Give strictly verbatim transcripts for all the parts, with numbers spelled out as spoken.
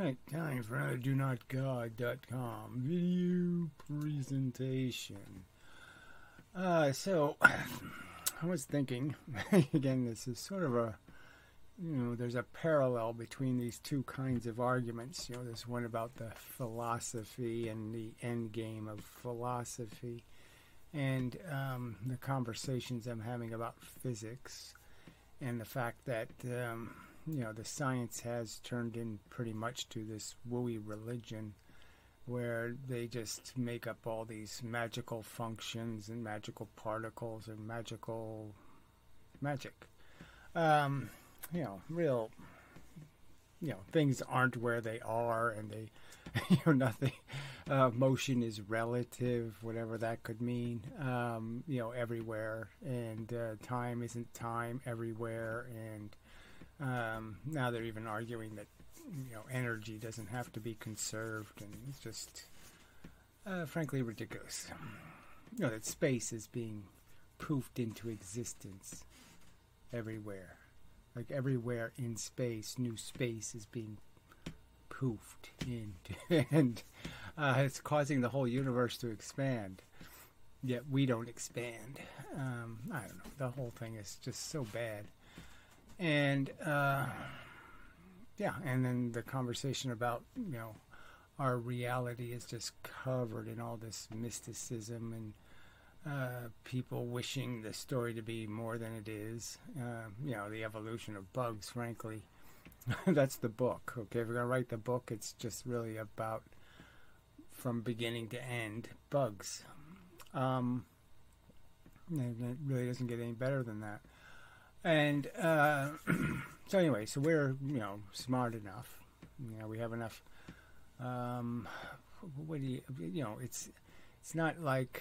Alright, time for another do not god dot com video presentation. Uh, so, I was thinking, again, this is sort of a, you know, there's a parallel between these two kinds of arguments. You know, there's one about the philosophy and the end game of philosophy, and um, the conversations I'm having about physics, and the fact that, um, you know, the science has turned in pretty much to this wooey religion where they just make up all these magical functions and magical particles and magical magic. Um, you know, real, you know, things aren't where they are, and they, you know, nothing, uh, motion is relative, whatever that could mean, um, you know, everywhere, and uh, time isn't time everywhere, and um, now they're even arguing that, you know, energy doesn't have to be conserved, and it's just, uh, frankly, ridiculous. You know, that space is being poofed into existence everywhere. Like everywhere in space, new space is being poofed into, and uh, it's causing the whole universe to expand. Yet we don't expand. Um, I don't know. The whole thing is just so bad. And, uh, yeah, and then the conversation about, you know, our reality is just covered in all this mysticism and uh, people wishing the story to be more than it is. Uh, you know, the evolution of bugs, frankly. That's the book, okay? If we're going to write the book, it's just really about, from beginning to end, bugs. Um, it really doesn't get any better than that. And uh, so anyway, so we're, you know, smart enough. You know, we have enough. Um, what do you, you know, it's it's not like,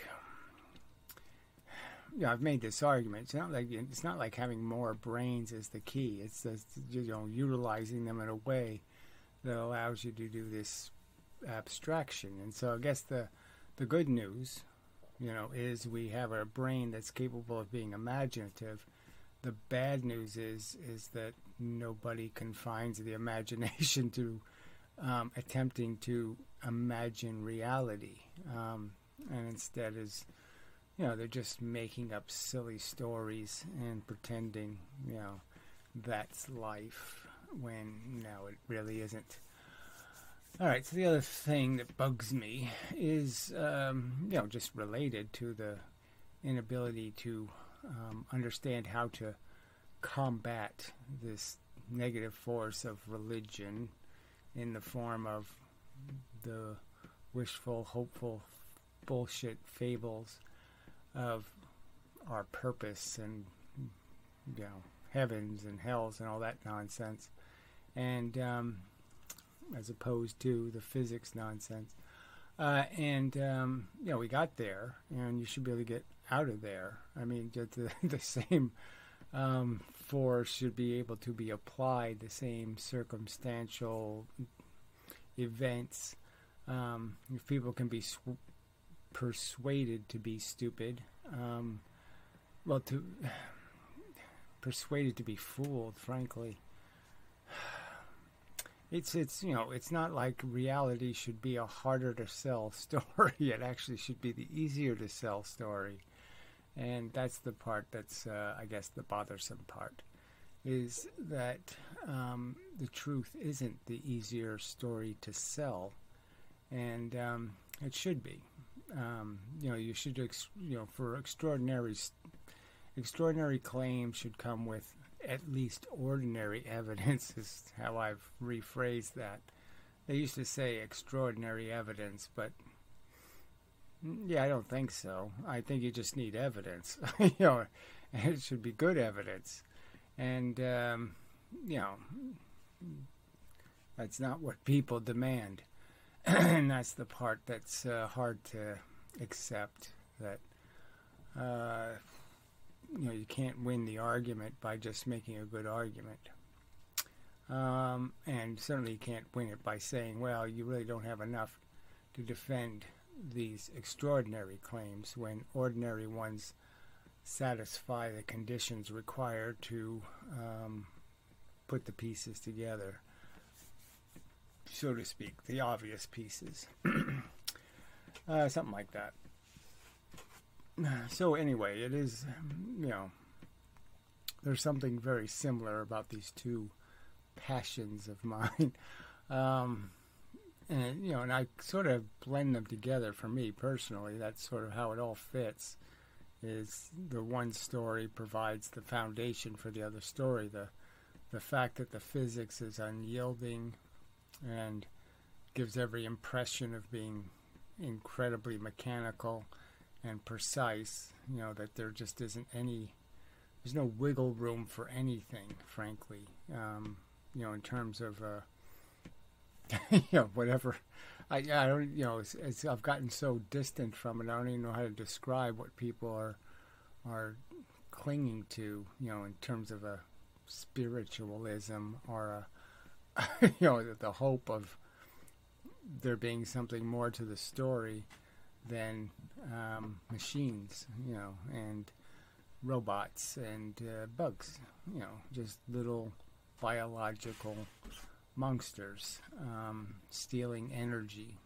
you know, I've made this argument. It's not like it's not like having more brains is the key. It's just, you know, utilizing them in a way that allows you to do this abstraction. And so I guess the the good news, you know, is we have a brain that's capable of being imaginative. The bad news is is that nobody confines the imagination to um, attempting to imagine reality, um, and instead is, you know, they're just making up silly stories and pretending, you know, that's life when, no, it really isn't. All right, so the other thing that bugs me is, um, you know, just related to the inability to Um, understand how to combat this negative force of religion in the form of the wishful, hopeful bullshit fables of our purpose and, you know, heavens and hells and all that nonsense, and um, as opposed to the physics nonsense. Uh, and, um, you know, we got there, and you should be able to get out of there. I mean, the, the same um, force should be able to be applied, the same circumstantial events. Um, if people can be sw- persuaded to be stupid, um, well, to persuaded to be fooled, frankly. It's, it's you know, it's not like reality should be a harder to sell story. It actually should be the easier to sell story. And that's the part that's, uh, I guess, the bothersome part, is that um, the truth isn't the easier story to sell. And um, it should be. Um, you know, you should, ex- you know, for extraordinary, extraordinary claims should come with at least ordinary evidence, is how I've rephrased that. They used to say extraordinary evidence, but yeah, I don't think so. I think you just need evidence. You know, and it should be good evidence. And, um, you know, that's not what people demand. And that's the part that's uh, hard to accept, that uh, you know, you can't win the argument by just making a good argument. Um, and certainly you can't win it by saying, well, you really don't have enough to defend these extraordinary claims when ordinary ones satisfy the conditions required to um, put the pieces together. so to speak, the obvious pieces. uh, something like that. So anyway, it is, you know, there's something very similar about these two passions of mine. Um, and, you know, and I sort of blend them together for me personally. That's sort of how it all fits, is the one story provides the foundation for the other story. The, the fact that the physics is unyielding and gives every impression of being incredibly mechanical and precise, you know, that there just isn't any, there's no wiggle room for anything, frankly, um, you know, in terms of, uh, you know, whatever, I, I don't, you know, it's, it's, I've gotten so distant from it, I don't even know how to describe what people are, are clinging to, you know, in terms of a spiritualism or a, you know, the, the hope of there being something more to the story than um, machines, you know, and robots and uh, bugs, you know, just little biological monsters um, stealing energy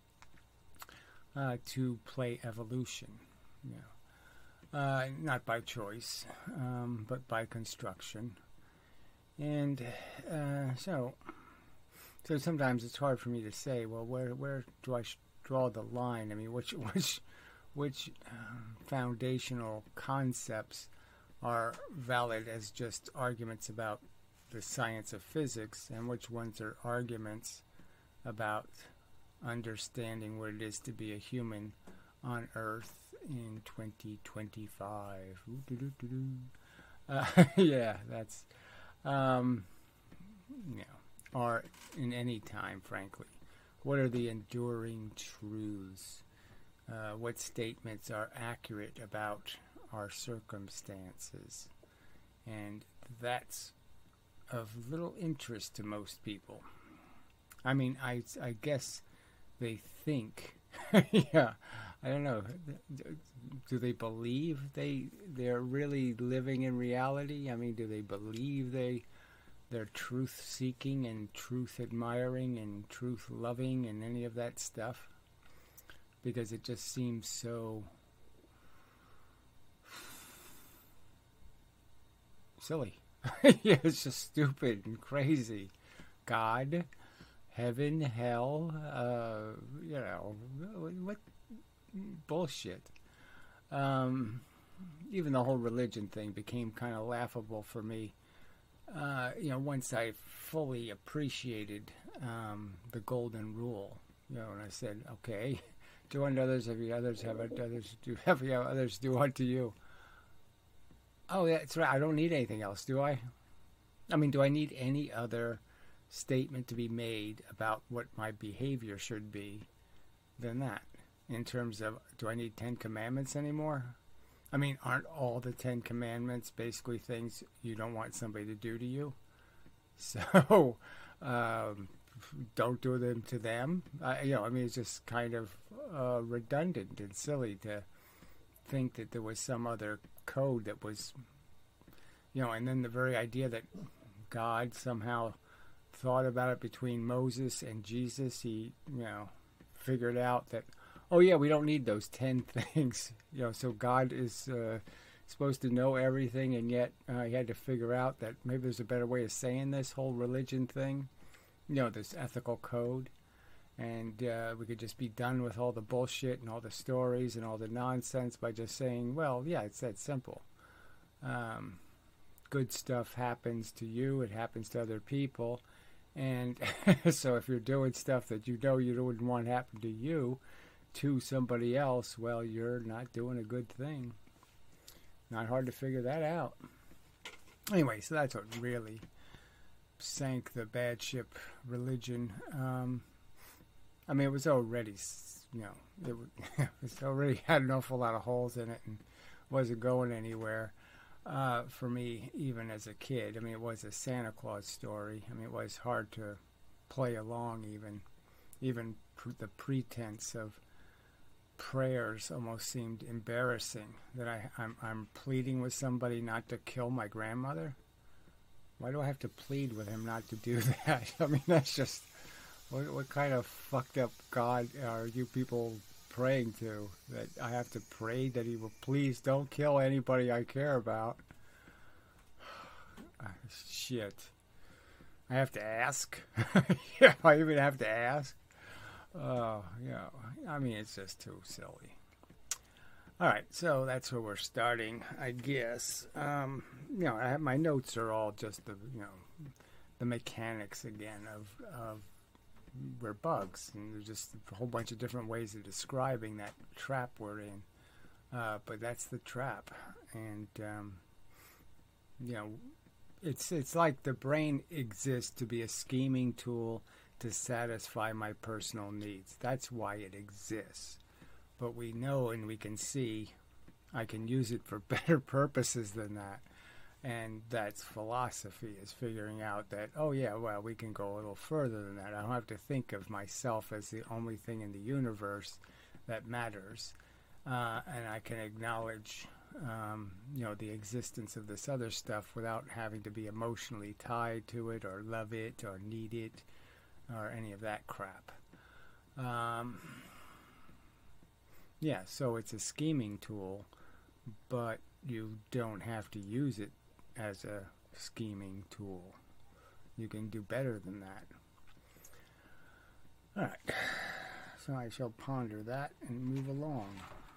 uh, to play evolution, you know, uh, not by choice, um, but by construction. And uh, so, so sometimes it's hard for me to say, well, where where do I sh- draw the line? I mean, which which which um, foundational concepts are valid as just arguments about the science of physics, and which ones are arguments about understanding what it is to be a human on Earth in twenty twenty-five. Uh, yeah, that's, um, you know, or in any time, frankly. What are the enduring truths? Uh, what statements are accurate about our circumstances? And that's of little interest to most people. I mean, I, I guess they think, yeah, I don't know, do they believe they, they're really living in reality? I mean, do they believe they, they're truth-seeking and truth-admiring and truth-loving and any of that stuff? Because it just seems so silly. Yeah, it's just stupid and crazy. God, heaven, hell, uh, you know, what bullshit. Um, even the whole religion thing became kind of laughable for me. Uh, you know, once I fully appreciated um, the golden rule, you know, and I said, okay, do unto others, have you others have others do have you others do unto you. Oh, that's right. I don't need anything else, do I? I mean, do I need any other statement to be made about what my behavior should be than that? In terms of, do I need Ten Commandments anymore? I mean, aren't all the Ten Commandments basically things you don't want somebody to do to you? So, um, don't do them to them. Uh, you know, I mean, it's just kind of uh, redundant and silly to think that there was some other code that was, you know, and then the very idea that God somehow thought about it between Moses and Jesus, he, you know, figured out that, oh yeah, we don't need those ten things, you know, so God is uh, supposed to know everything, and yet uh, he had to figure out that maybe there's a better way of saying this whole religion thing, you know, this ethical code, and uh, we could just be done with all the bullshit and all the stories and all the nonsense by just saying, well, yeah, it's that simple. Um, good stuff happens to you, it happens to other people, and so if you're doing stuff that you know you wouldn't want to happen to you, to somebody else, well, you're not doing a good thing. Not hard to figure that out. Anyway, so that's what really sank the bad ship religion. Um, I mean, it was already, you know, it was, it was already had an awful lot of holes in it and wasn't going anywhere uh, for me, even as a kid. I mean, it was a Santa Claus story. I mean, it was hard to play along even. Even pr- the pretense of prayers almost seemed embarrassing, that I, I'm, I'm pleading with somebody not to kill my grandmother. Why do I have to plead with him not to do that? I mean, that's just What, what kind of fucked up God are you people praying to? That I have to pray that he will please don't kill anybody I care about? Shit. I have to ask? Yeah, I even have to ask? Oh, yeah. I mean, it's just too silly. All right, so that's where we're starting, I guess. Um, you know, I have, my notes are all just the, you know, the mechanics again of, of we're bugs, and there's just a whole bunch of different ways of describing that trap we're in. Uh, but that's the trap, and um, you know, it's it's like the brain exists to be a scheming tool to satisfy my personal needs. That's why it exists. But we know and we can see I can use it for better purposes than that. And that's philosophy, is figuring out that, oh yeah, well, we can go a little further than that. I don't have to think of myself as the only thing in the universe that matters. Uh, and I can acknowledge, um, you know, the existence of this other stuff without having to be emotionally tied to it or love it or need it or any of that crap. Um... Yeah, so it's a scheming tool, but you don't have to use it as a scheming tool. You can do better than that. All right, so I shall ponder that and move along.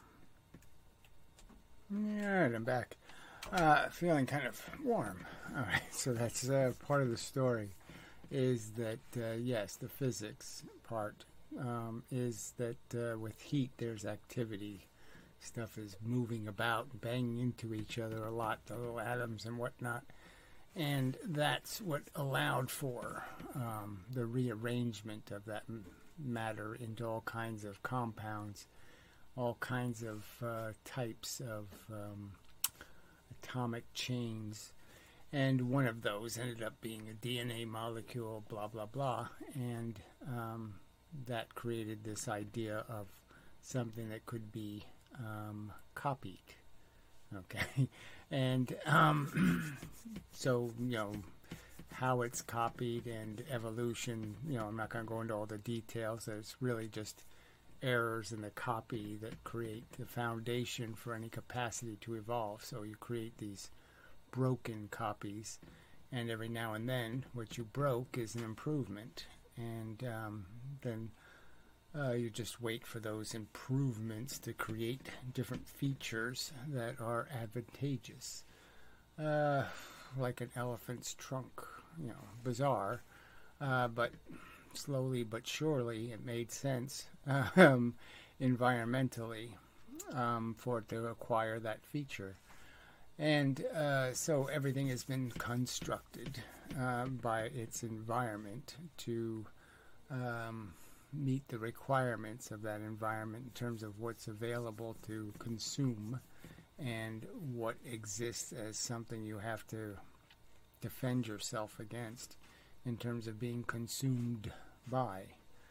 All right, I'm back. Uh, feeling kind of warm. All right, so that's uh, part of the story, is that, uh, yes, the physics part. Um, is that uh, with heat there's activity. Stuff is moving about, banging into each other a lot, the little atoms and whatnot. And that's what allowed for um, the rearrangement of that m- matter into all kinds of compounds, all kinds of uh, types of um, atomic chains. And one of those ended up being a D N A molecule, blah, blah, blah. And um, that created this idea of something that could be um, copied. Okay. And um, so, you know, how it's copied and evolution, you know, I'm not going to go into all the details. It's really just errors in the copy that create the foundation for any capacity to evolve. So you create these broken copies, and every now and then what you broke is an improvement. And um, then uh, you just wait for those improvements to create different features that are advantageous. Uh, like an elephant's trunk, you know, bizarre, uh, but slowly but surely it made sense um, environmentally um, for it to acquire that feature. And uh, so everything has been constructed uh, by its environment to um, meet the requirements of that environment in terms of what's available to consume and what exists as something you have to defend yourself against in terms of being consumed by.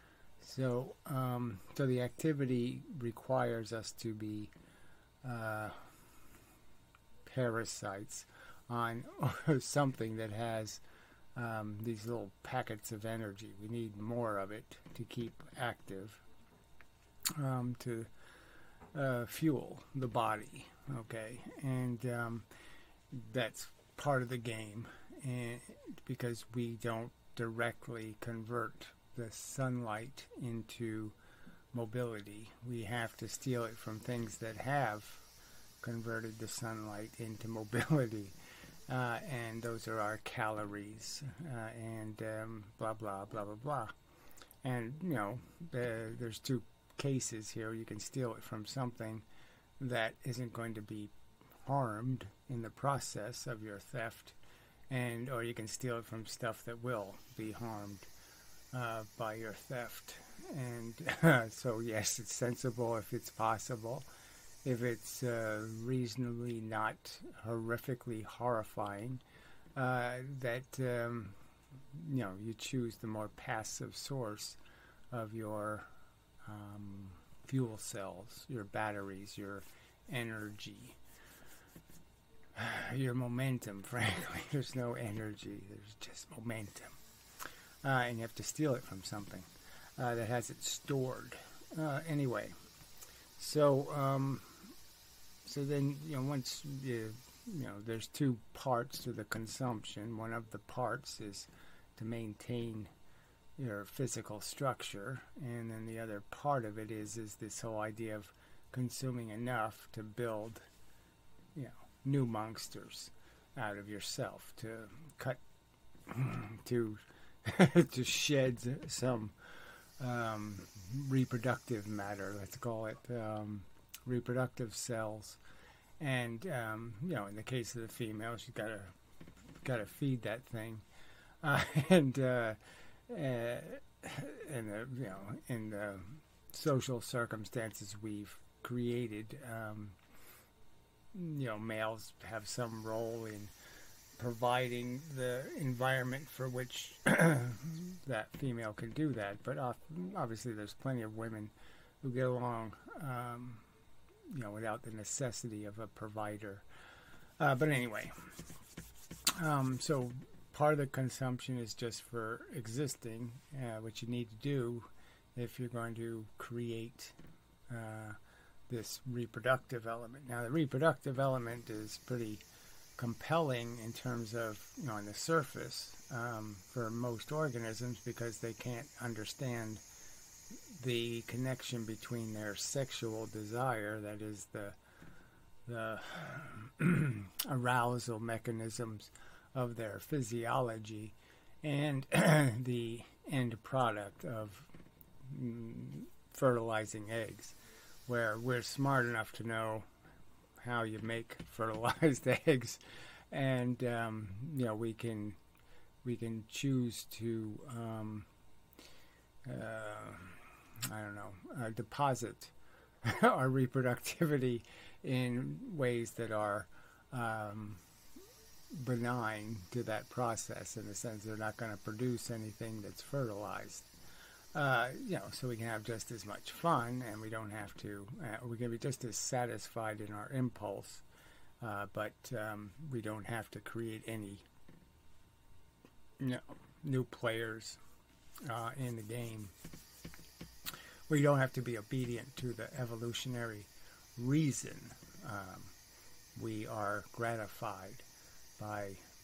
So, um, so the activity requires us to be uh, parasites on something that has um, these little packets of energy. We need more of it to keep active, um, to uh, fuel the body. Okay, and um, that's part of the game, and because we don't directly convert the sunlight into mobility, we have to steal it from things that have converted the sunlight into mobility, uh, and those are our calories, uh, and um, blah blah blah blah blah. And you know, uh, there's two cases here. You can steal it from something that isn't going to be harmed in the process of your theft, and or you can steal it from stuff that will be harmed uh, by your theft. And uh, so yes, it's sensible if it's possible. If it's uh, reasonably not horrifically horrifying, uh, that um, you know, you choose the more passive source of your um, fuel cells, your batteries, your energy, your momentum. Frankly, there's no energy, there's just momentum. uh, and you have to steal it from something uh, that has it stored. Uh, anyway, so um, so then you know once you you know there's two parts to the consumption. One of the parts is to maintain your physical structure, and then the other part of it is is this whole idea of consuming enough to build, you know, new monsters out of yourself, to cut, to to shed some um, reproductive matter, let's call it, um, reproductive cells, and um, you know, in the case of the female, she's got to got to feed that thing, uh, and. Uh, Uh, in the you know in the social circumstances we've created, um, you know, males have some role in providing the environment for which that female can do that. But obviously, there's plenty of women who get along, um, you know, without the necessity of a provider. Uh, but anyway, um, so. Part of the consumption is just for existing, uh, what you need to do if you're going to create uh, this reproductive element. Now, the reproductive element is pretty compelling in terms of, you know, on the surface um, for most organisms, because they can't understand the connection between their sexual desire, that is the the arousal mechanisms of their physiology, and the end product of mm, fertilizing eggs, where we're smart enough to know how you make fertilized eggs, and um, you know, we can we can choose to um, uh, I don't know uh, deposit our reproductivity in ways that are um, benign to that process, in the sense they're not going to produce anything that's fertilized. Uh, you know, so we can have just as much fun, and we don't have to, uh, we can be just as satisfied in our impulse, uh, but um, we don't have to create any, you know, new players uh, in the game. We don't have to be obedient to the evolutionary reason. Um, we are gratified by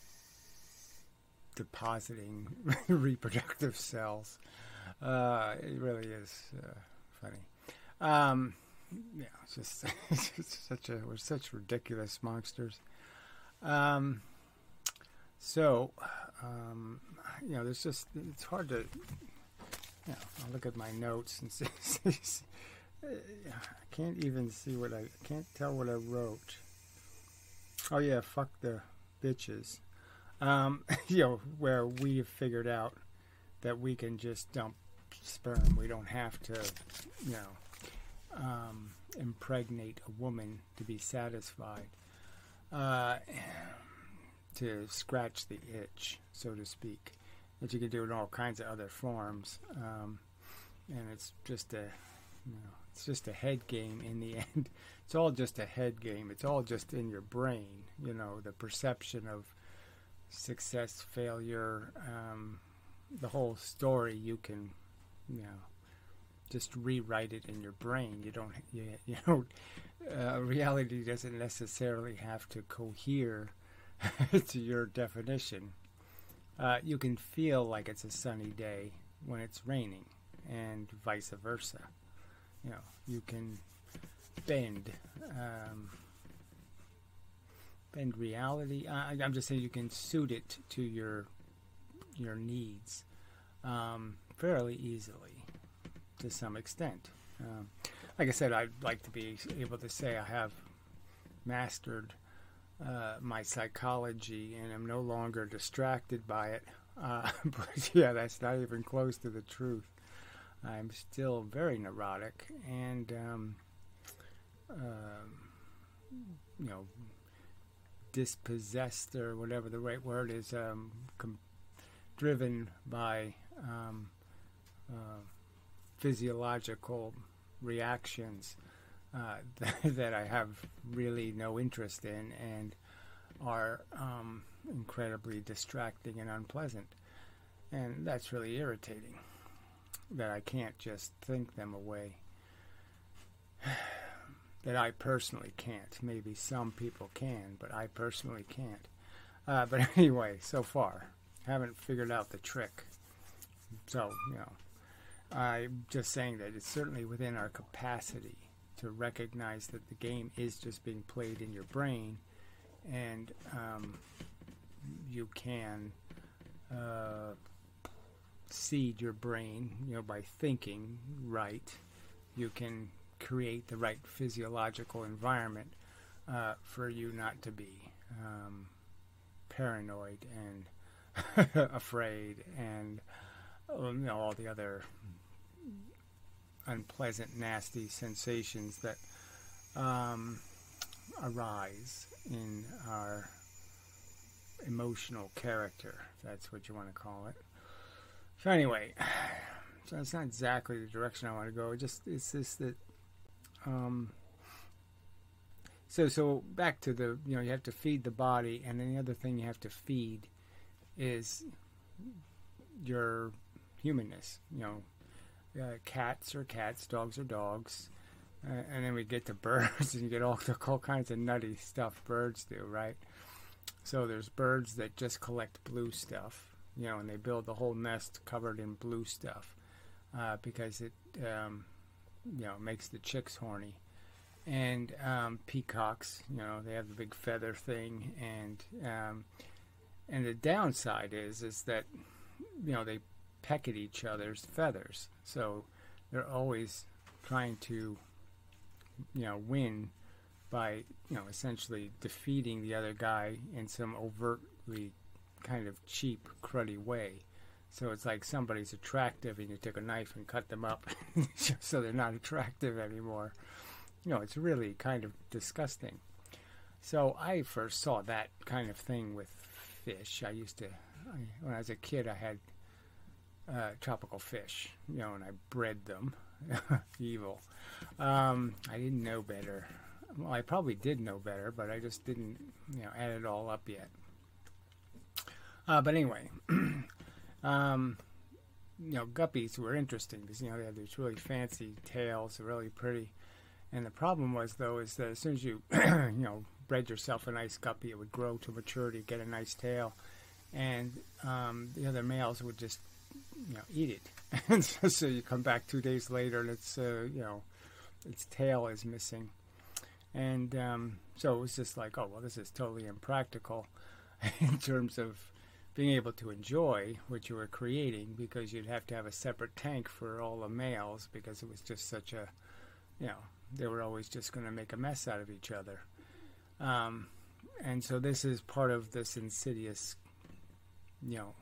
depositing reproductive cells. Uh, it really is uh, funny. Um, yeah, it's just, it's just such a we're such ridiculous monsters. Um, so, um, you know, there's just it's hard to. You know, I'll look at my notes and see. see I can't even see what I, I can't tell what I wrote. Oh yeah, fuck the bitches. Um, you know, where we have figured out that we can just dump sperm. We don't have to, you know, um, impregnate a woman to be satisfied. Uh, to scratch the itch, so to speak. That you can do in all kinds of other forms. Um, and it's just a, you know, it's just a head game in the end. It's all just a head game. It's all just in your brain. You know, the perception of success, failure, um, the whole story. You can, you know, just rewrite it in your brain. You don't, you, you know, uh, reality doesn't necessarily have to cohere to your definition. Uh, you can feel like it's a sunny day when it's raining, and vice versa. You know, you can bend, um, bend reality. I, I'm just saying you can suit it to your your needs um, fairly easily, to some extent. Um, like I said, I'd like to be able to say I have mastered Uh, my psychology, and I'm no longer distracted by it. Uh, but yeah, that's not even close to the truth. I'm still very neurotic, and um, uh, you know, dispossessed, or whatever the right word is, um, com- driven by um, uh, physiological reactions Uh, that I have really no interest in, and are um, incredibly distracting and unpleasant. And that's really irritating, that I can't just think them away. That I personally can't. Maybe some people can, but I personally can't. Uh, but anyway, so far, haven't figured out the trick. So, you know, I'm just saying that it's certainly within our capacity to recognize that the game is just being played in your brain, and um, you can uh, seed your brain, you know, by thinking right. You can create the right physiological environment uh, for you not to be um, paranoid and afraid and you know, all the other unpleasant, nasty sensations that um, arise in our emotional character, if that's what you want to call it. So anyway, so it's not exactly the direction I want to go. It just it's just that. Um, so so back to the, you know, you have to feed the body, and then the other thing you have to feed is your humanness. You know, uh, cats are cats, dogs are dogs, uh, and then we get to birds, and you get all, all kinds of nutty stuff birds do, right? So there's birds that just collect blue stuff, you know, and they build the whole nest covered in blue stuff uh, because it, um, you know, makes the chicks horny. And um, peacocks, you know, they have the big feather thing, and um, and the downside is is that, you know, they peck at each other's feathers, so they're always trying to, you know, win by, you know, essentially defeating the other guy in some overtly kind of cheap, cruddy way. So it's like somebody's attractive and you take a knife and cut them up so they're not attractive anymore. You know, it's really kind of disgusting. So I first saw that kind of thing with fish. I used to, I, when I was a kid, I had uh, tropical fish, you know, and I bred them. Evil. Um, I didn't know better. Well, I probably did know better, but I just didn't, you know, add it all up yet. Uh, but anyway, um, you know, guppies were interesting because, you know, they had these really fancy tails, really pretty. And the problem was, though, is that as soon as you, you know, bred yourself a nice guppy, it would grow to maturity, get a nice tail, and um, the other males would just, you know, eat it. And so, so you come back two days later, and it's, uh, you know, its tail is missing. And um, so it was just like, oh, well, this is totally impractical in terms of being able to enjoy what you were creating, because you'd have to have a separate tank for all the males, because it was just such a, you know, they were always just going to make a mess out of each other. Um, and so this is part of this insidious, you know,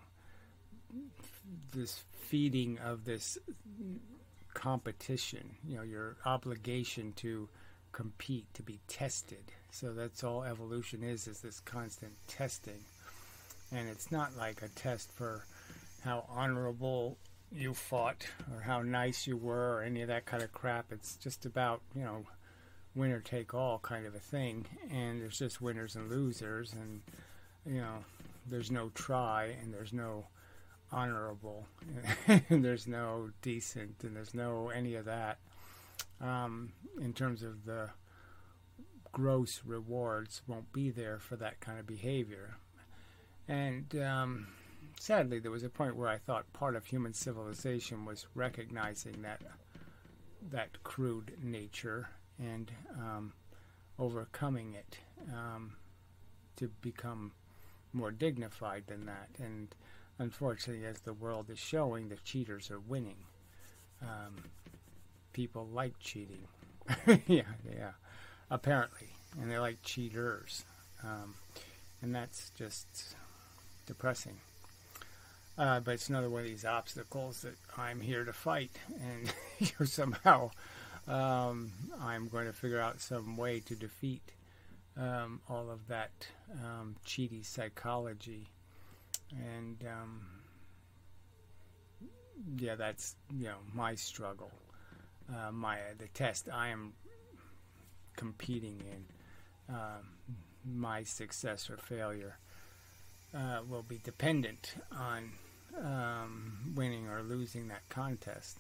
this feeding of this competition, you know, your obligation to compete, to be tested. So that's all evolution is, is this constant testing. And it's not like a test for how honorable you fought or how nice you were or any of that kind of crap. It's just about, you know, winner take all kind of a thing, and there's just winners and losers, and, you know, there's no try, and there's no honorable, and there's no decent, and there's no any of that. Um, in terms of the gross rewards won't be there for that kind of behavior. And um, sadly, there was a point where I thought part of human civilization was recognizing that that crude nature and um, overcoming it um, to become more dignified than that. And unfortunately, as the world is showing, the cheaters are winning. Um, people like cheating. yeah, yeah, apparently. And they like cheaters. Um, and that's just depressing. Uh, but it's another one of these obstacles that I'm here to fight. And you know, somehow um, I'm going to figure out some way to defeat um, all of that um, cheaty psychology. And um, yeah, that's, you know, my struggle. Uh, my the test I am competing in. Um, my success or failure uh, will be dependent on um, winning or losing that contest.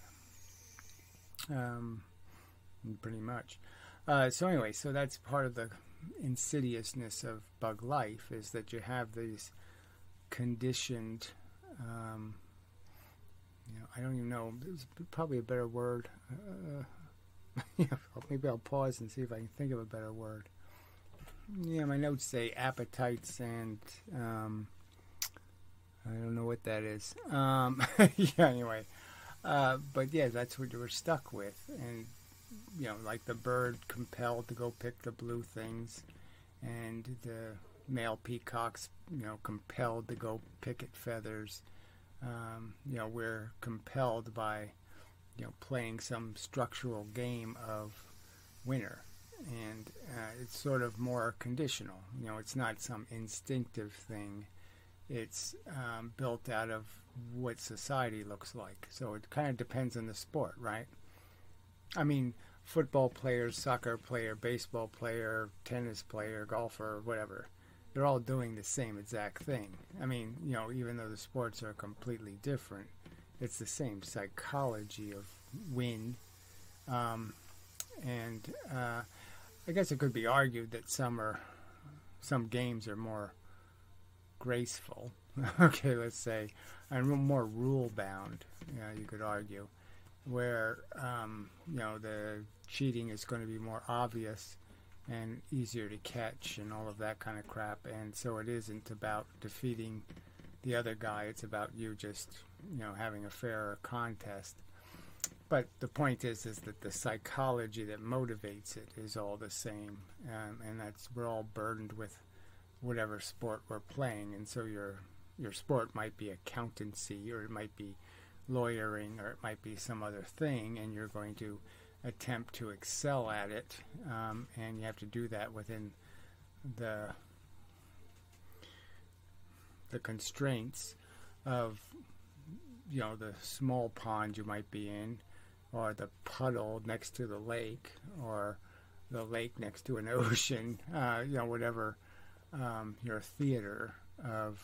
Um, pretty much. Uh, so anyway, so that's part of the insidiousness of bug life, is that you have these conditioned, um, you know, I don't even know, there's probably a better word. Uh, maybe I'll pause and see if I can think of a better word. Yeah, my notes say appetites and, um, I don't know what that is. Um, yeah, anyway. Uh, but yeah, that's what you were stuck with. And, you know, like the bird compelled to go pick the blue things, and the male peacocks, you know, compelled to go picket feathers. Um, you know, we're compelled by, you know, playing some structural game of winner. And uh, it's sort of more conditional. You know, it's not some instinctive thing. It's um, built out of what society looks like. So it kind of depends on the sport, right? I mean, football player, soccer player, baseball player, tennis player, golfer, whatever, they're all doing the same exact thing. I mean, you know, even though the sports are completely different, it's the same psychology of win. Um, and uh, I guess it could be argued that some are, some games are more graceful, okay, let's say, and more rule bound, you know, you could argue, where um, you know, the cheating is going to be more obvious and easier to catch and all of that kind of crap. And so it isn't about defeating the other guy, it's about you just, you know, having a fairer contest. But the point is is that the psychology that motivates it is all the same, um, and that's, we're all burdened with whatever sport we're playing. And so your your sport might be accountancy, or it might be lawyering, or it might be some other thing, and you're going to attempt to excel at it, um, and you have to do that within the the constraints of, you know, the small pond you might be in, or the puddle next to the lake, or the lake next to an ocean, uh, you know, whatever um, your theater of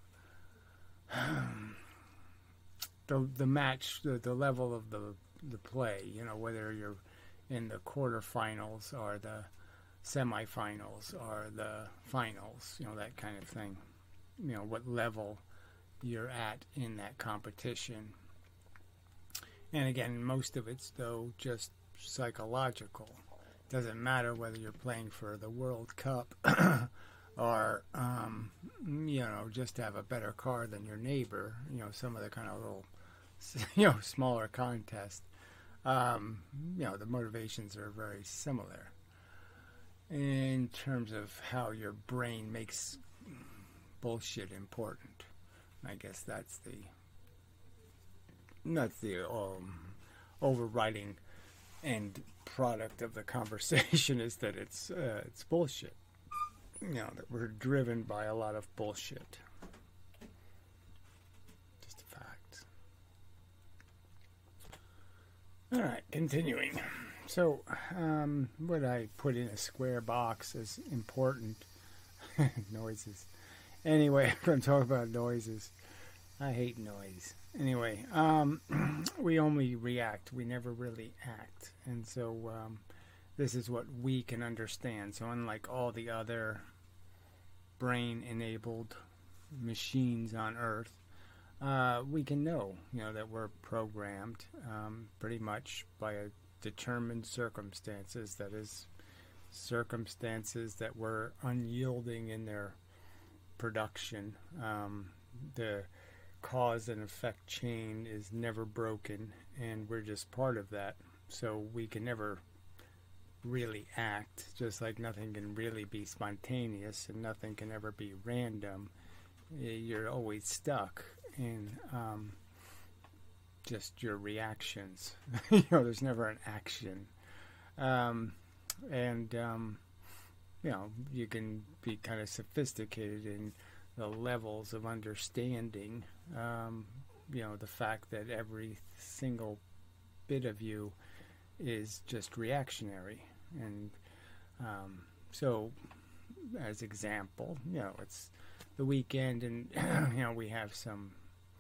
um, the the match, the, the level of the the play, you know, whether you're in the quarterfinals or the semifinals or the finals, you know, that kind of thing. You know, what level you're at in that competition. And again, most of it's, though, just psychological. Doesn't matter whether you're playing for the World Cup or, um, you know, just to have a better car than your neighbor, you know, some of the kind of little, you know, smaller contests. Um, you know, the motivations are very similar in terms of how your brain makes bullshit important. I guess that's the that's the um, overriding end product of the conversation, is that it's uh, it's bullshit. You know, that we're driven by a lot of bullshit. Just a fact. All right, continuing. So, um, what I put in a square box is important. Noises. Anyway, I'm going to talk about noises. I hate noise. Anyway, um, we only react. We never really act. And so um, this is what we can understand. So unlike all the other brain-enabled machines on Earth, uh, we can know, you know, that we're programmed um, pretty much by a determined circumstances. That is, circumstances that were unyielding in their production. Um, the cause and effect chain is never broken, and we're just part of that. So we can never really act, just like nothing can really be spontaneous and nothing can ever be random. You're always stuck in um, just your reactions. You know, there's never an action. Um, and um, you know, you can be kind of sophisticated in the levels of understanding, um, you know, the fact that every single bit of you is just reactionary. And um, so, as example, you know, it's the weekend, and, you know, we have some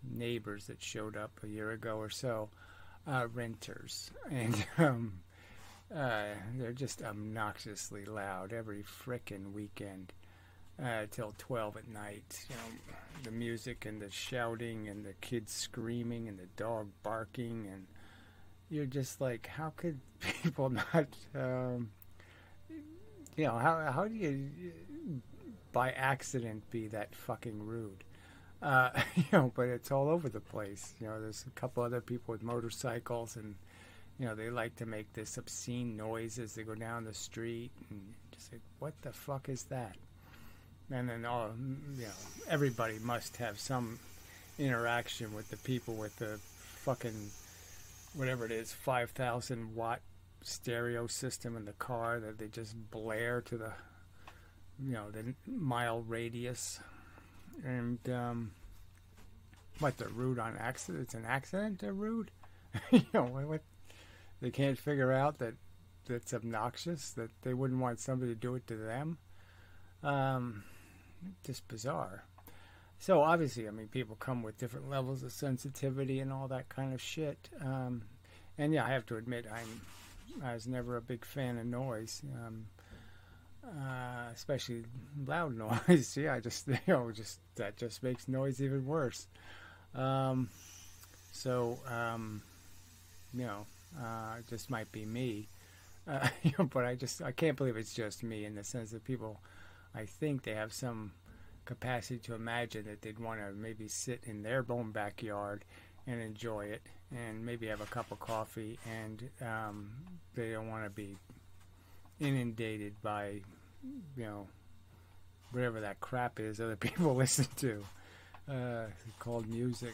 neighbors that showed up a year ago or so, uh, renters, and um, uh, they're just obnoxiously loud every frickin' weekend uh, till twelve at night. You know, the music and the shouting and the kids screaming and the dog barking, and you're just like, how could people not? Um, you know, how how do you by accident be that fucking rude? Uh, you know, but it's all over the place. You know, there's a couple other people with motorcycles, and you know, they like to make this obscene noise as they go down the street, and just like, what the fuck is that? And then all, you know, everybody must have some interaction with the people with the fucking, whatever it is, five thousand watt stereo system in the car that they just blare to the, you know, the mile radius. And, um, what, they're rude on accident? It's an accident they're rude? You know, what, what, they can't figure out that that's obnoxious, that they wouldn't want somebody to do it to them? Um, just bizarre. So, obviously, I mean, people come with different levels of sensitivity and all that kind of shit. Um, and, yeah, I have to admit, I'm, I was never a big fan of noise. Um, Uh, especially loud noise. Yeah, I just, you know, just that just makes noise even worse. Um, so, um, you know, uh, it just might be me. Uh, you know, but I just, I can't believe it's just me, in the sense that people, I think they have some capacity to imagine that they'd want to maybe sit in their own backyard and enjoy it, and maybe have a cup of coffee, and um, they don't want to be inundated by, you know, whatever that crap is other people listen to, uh, called music.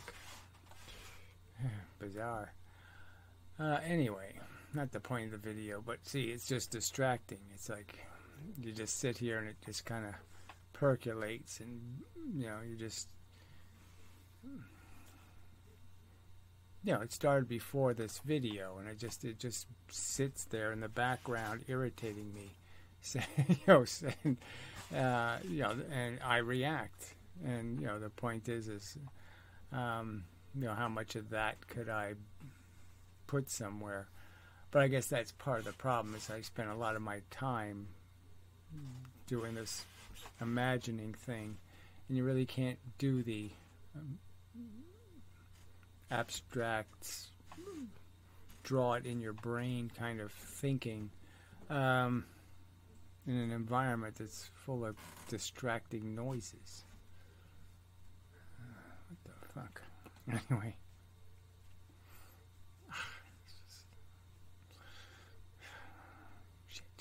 Bizarre. Uh, anyway, not the point of the video, but see, it's just distracting. It's like you just sit here and it just kind of percolates, and you know, you just, you know, it started before this video, and it just it just sits there in the background, irritating me. Saying, you know, saying, uh, you know, and I react, and you know, the point is, is, um, you know, how much of that could I put somewhere? But I guess that's part of the problem. Is I spend a lot of my time doing this imagining thing, and you really can't do the um, abstract, draw it in your brain kind of thinking, um, in an environment that's full of distracting noises. Uh, what the fuck? Anyway. Shit.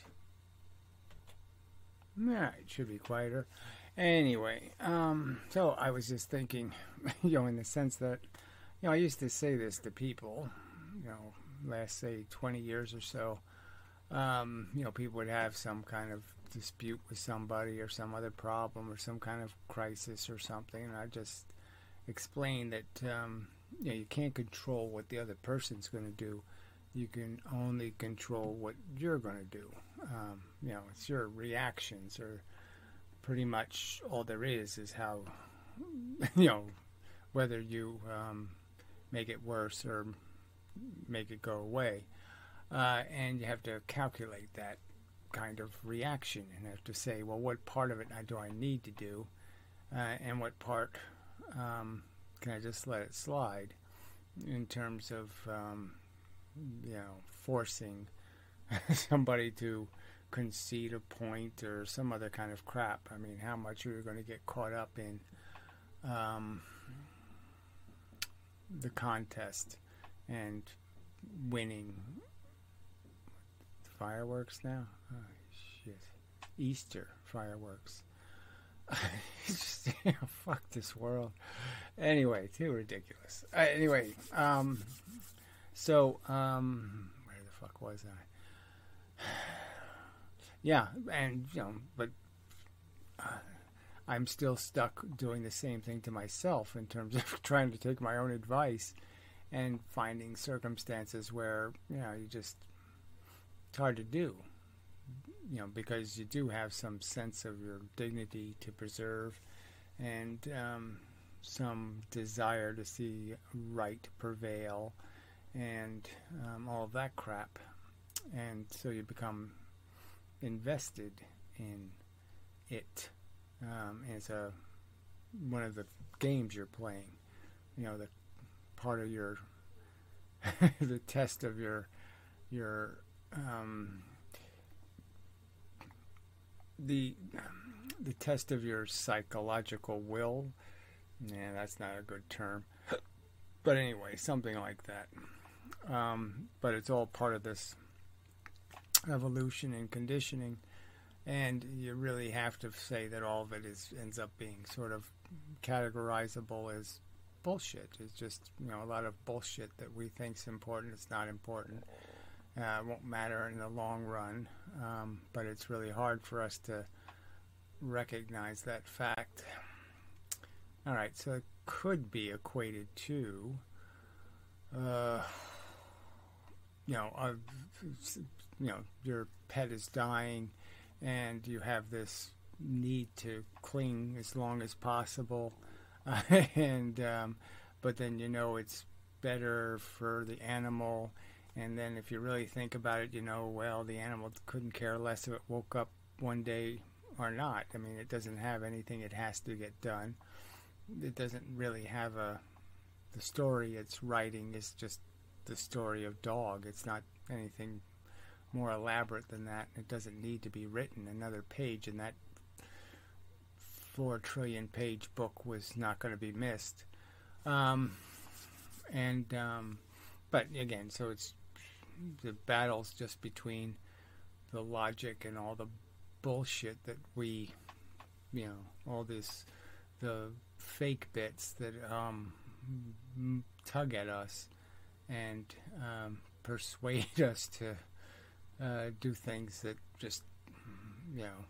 Alright, should be quieter. Anyway, um, so I was just thinking, you know, in the sense that, you know, I used to say this to people, you know, last, say, twenty years or so. Um, you know, people would have some kind of dispute with somebody, or some other problem, or some kind of crisis or something, and I just explained that, um, you know, you can't control what the other person's going to do. You can only control what you're going to do. Um, you know, it's your reactions, or pretty much all there is, is how, you know, whether you um, make it worse or make it go away. Uh, and you have to calculate that kind of reaction, and have to say, well, what part of it do I need to do, uh, and what part um, can I just let it slide, in terms of, um, you know, forcing somebody to concede a point or some other kind of crap. I mean, how much are you going to get caught up in um, the contest and winning? Fireworks now? Oh, shit. Easter fireworks. Just, you know, fuck this world. Anyway, too ridiculous. Uh, anyway, um, so, um, where the fuck was I? Yeah, and, you know, but uh, I'm still stuck doing the same thing to myself, in terms of trying to take my own advice and finding circumstances where, you know, you just, it's hard to do, you know, because you do have some sense of your dignity to preserve, and um, some desire to see right prevail, and um, all of that crap. And so you become invested in it um, as a one of the games you're playing. You know, the part of your the test of your your um, the the test of your psychological will. Yeah, that's not a good term, but anyway, something like that. Um, but it's all part of this evolution and conditioning, and you really have to say that all of it is ends up being sort of categorizable as bullshit. It's just, you know, a lot of bullshit that we think's important. It's not important. Uh, it won't matter in the long run, um, but it's really hard for us to recognize that fact. All right, so it could be equated to, uh, you know, uh, you know, your pet is dying, and you have this need to cling as long as possible, uh, and um, but then you know it's better for the animal, and then if you really think about it, you know, well, the animal couldn't care less if it woke up one day or not. I mean, it doesn't have anything it has to get done. It doesn't really have a, the story it's writing is just the story of dog. It's not anything more elaborate than that. It doesn't need to be written. Another page in that four trillion page book was not going to be missed. Um, and, um, but again, so it's the battle's just between the logic and all the bullshit that we, you know, all this, the fake bits that um, tug at us and um, persuade us to uh, do things that just, you know,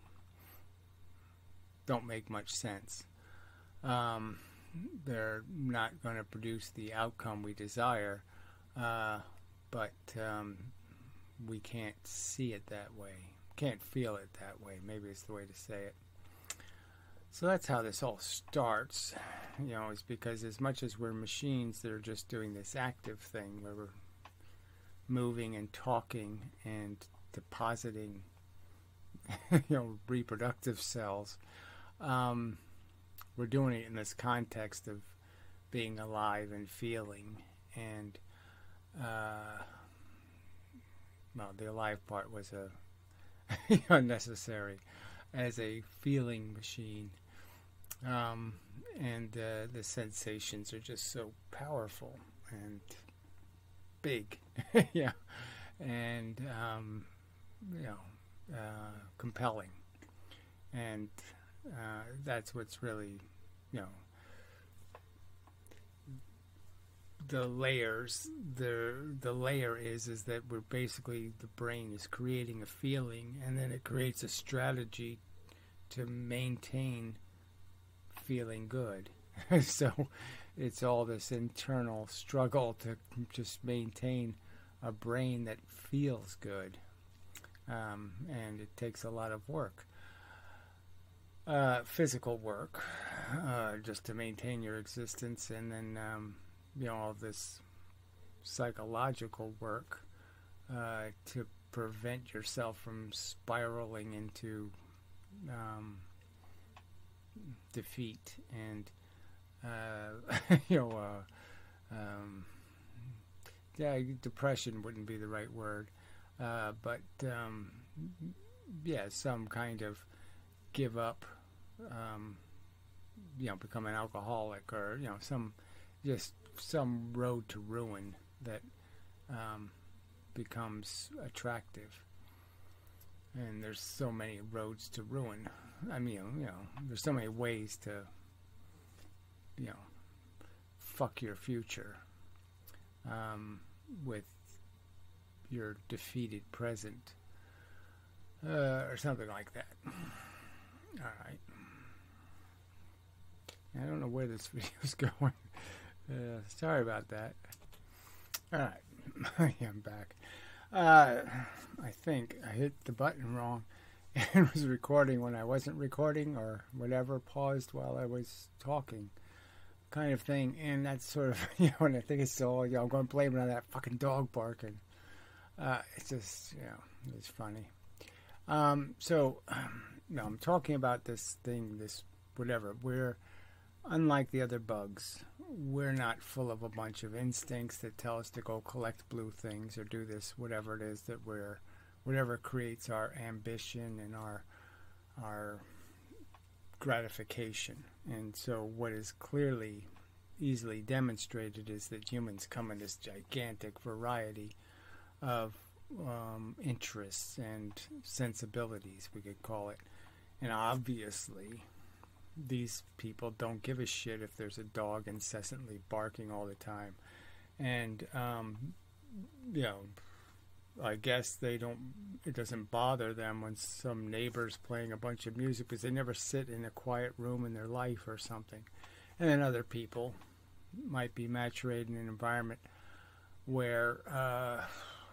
don't make much sense. Um, they're not going to produce the outcome we desire, uh, but um, we can't see it that way. Can't feel it that way. Maybe it's the way to say it. So that's how this all starts, you know, is because as much as we're machines that are just doing this active thing where we're moving and talking and depositing, you know, reproductive cells, um, we're doing it in this context of being alive and feeling. And, uh, well, the alive part was a unnecessary as a feeling machine. Um, and uh, the sensations are just so powerful and big, yeah, and um, you know, uh, compelling, and uh, that's what's really, you know, the layers. The the layer is is that we're basically, the brain is creating a feeling, and then it creates a strategy to maintain feeling good. So it's all this internal struggle to just maintain a brain that feels good, um, and it takes a lot of work, uh, physical work, uh, just to maintain your existence, and then um, you know, all this psychological work uh, to prevent yourself from spiraling into um, defeat and uh, you know, uh, um, yeah, depression wouldn't be the right word, uh, but um, yeah, some kind of give up, um, you know, become an alcoholic, or you know, some just some road to ruin that um, becomes attractive. And there's so many roads to ruin. I mean, you know, there's so many ways to, you know, fuck your future um, with your defeated present, uh, or something like that. All right. I don't know where this video's going. Uh, sorry about that. All right. Yeah, I'm back. Uh, I think I hit the button wrong and was recording when I wasn't recording, or whatever, paused while I was talking. kind of thing. And that's sort of, you know, and I think it's all, you know, I'm going to blame it on that fucking dog barking. Uh, it's just, you know, it's funny. Um, so, um, you know, I'm talking about this thing, this whatever. We're, unlike the other bugs, we're not full of a bunch of instincts that tell us to go collect blue things or do this, whatever it is that we're, whatever creates our ambition and our, our gratification. And so what is clearly easily demonstrated is that humans come in this gigantic variety of um, interests and sensibilities, we could call it. And obviously these people don't give a shit if there's a dog incessantly barking all the time. And um, you know, I guess they don't, it doesn't bother them when some neighbor's playing a bunch of music because they never sit in a quiet room in their life or something. And then other people might be maturated in an environment where, uh,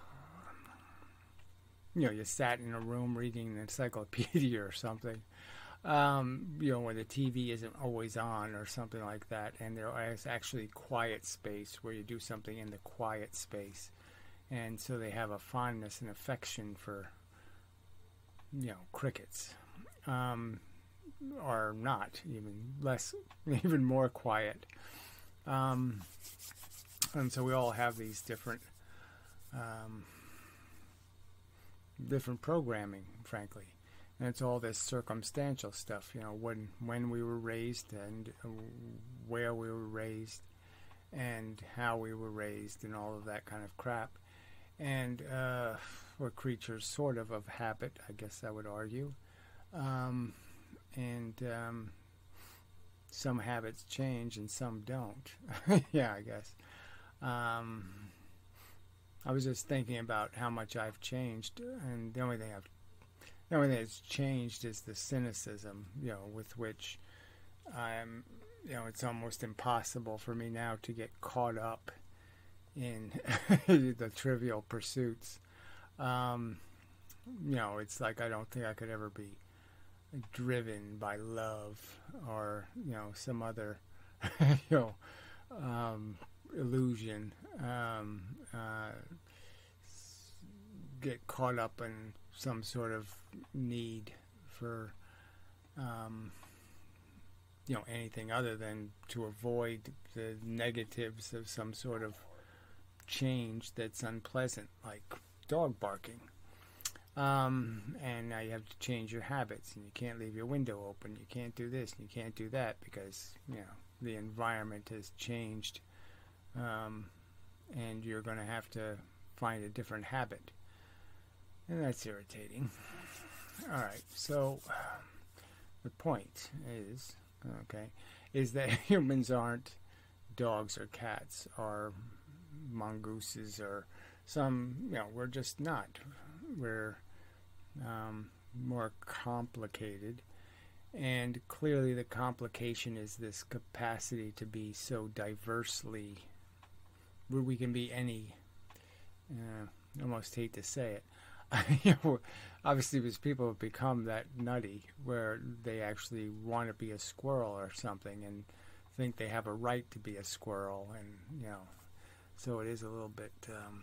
you know, you sat in a room reading an encyclopedia or something, um, you know, where the T V isn't always on or something like that. And there is actually quiet space where you do something in the quiet space. And so they have a fondness and affection for, you know, crickets, um, or not, even less, even more quiet. Um, and so we all have these different, um, different programming, frankly. And it's all this circumstantial stuff, you know, when, when we were raised and where we were raised and how we were raised and all of that kind of crap. And uh, we're creatures sort of of habit, I guess I would argue. Um, and um, some habits change and some don't. Yeah, I guess. Um, I was just thinking about how much I've changed, and the only thing I've, the only thing that's changed is the cynicism, you know, with which I'm, you know, it's almost impossible for me now to get caught up in the trivial pursuits. Um, you know, it's like I don't think I could ever be driven by love or, you know, some other, you know, um, illusion. Um, uh, get caught up in some sort of need for, um, you know, anything other than to avoid the negatives of some sort of change that's unpleasant, like dog barking. Um, and now you have to change your habits, and you can't leave your window open, you can't do this, and you can't do that because, you know, the environment has changed, um, and you're going to have to find a different habit. And that's irritating. Alright, so the point is, okay, is that humans aren't dogs or cats or mongooses or some, you know, we're just not. We're um, more complicated, and clearly the complication is this capacity to be so diversely, where we can be any, uh, I almost hate to say it, you know, obviously because people have become that nutty where they actually want to be a squirrel or something and think they have a right to be a squirrel, and, you know, so it is a little bit, um,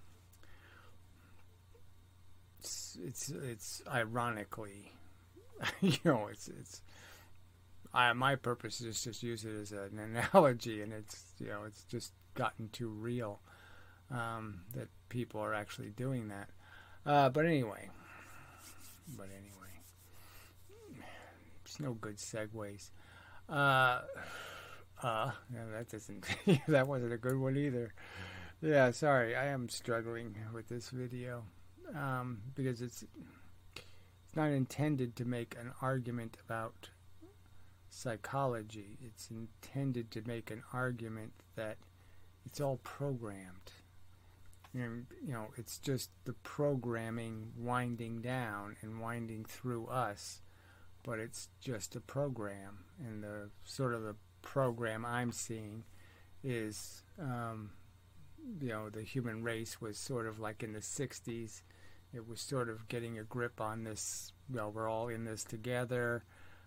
it's, it's, it's ironically, you know, it's, it's, I, my purpose is just use it as an analogy, and it's, you know, it's just gotten too real, um, that people are actually doing that. Uh, but anyway, but anyway, it's no good segues. Uh, Uh, yeah, that doesn't, that wasn't a good one either. Yeah, sorry, I am struggling with this video, um, because it's, it's not intended to make an argument about psychology. It's intended to make an argument that it's all programmed. And, you know, it's just the programming winding down and winding through us, but it's just a program, and the sort of the program I'm seeing is, um, you know, the human race was sort of like in the sixties. It was sort of getting a grip on this, well, we're all in this together.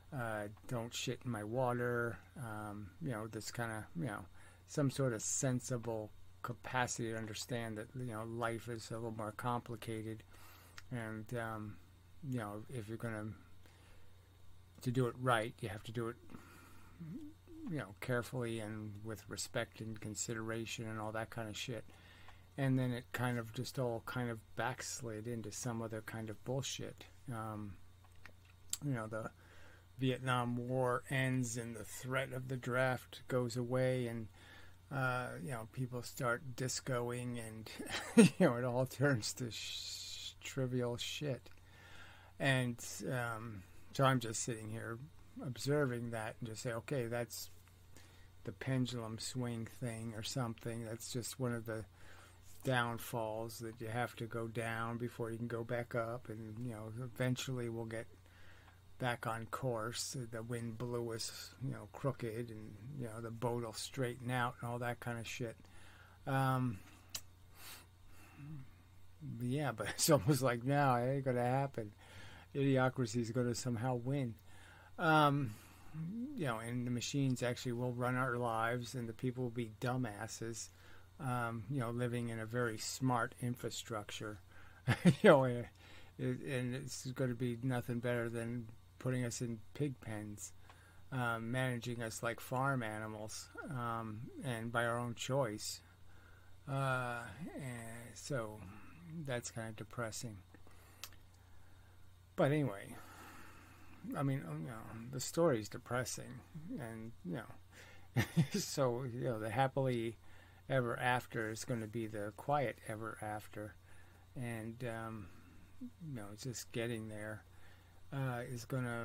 uh, don't shit in my water, um, you know, this kind of, you know, some sort of sensible capacity to understand that, you know, life is a little more complicated. And, um, you know, if you're going to, to do it right, you have to do it, you know, carefully and with respect and consideration and all that kind of shit. And then it kind of just all kind of backslid into some other kind of bullshit. Um, you know, the Vietnam War ends and the threat of the draft goes away, and uh, you know, people start discoing, and you know, it all turns to sh- trivial shit. And um, so I'm just sitting here observing that and just say, okay, that's the pendulum swing thing or something. That's just one of the downfalls, that you have to go down before you can go back up, and you know, eventually we'll get back on course. The wind blew us, you know, crooked, and you know, the boat will straighten out and all that kind of shit. Um, yeah, but it's almost like, no, it ain't gonna happen. Idiocracy is gonna somehow win. Um, you know, and the machines actually will run our lives, and the people will be dumbasses. Um, you know, living in a very smart infrastructure. you know, it, and it's going to be nothing better than putting us in pig pens, um, managing us like farm animals, um, and by our own choice. Uh, and so that's kind of depressing. But anyway, I mean, you know, the story's depressing, and you know, so you know, the happily ever after is going to be the quiet ever after, and um, you know, just getting there uh, is going to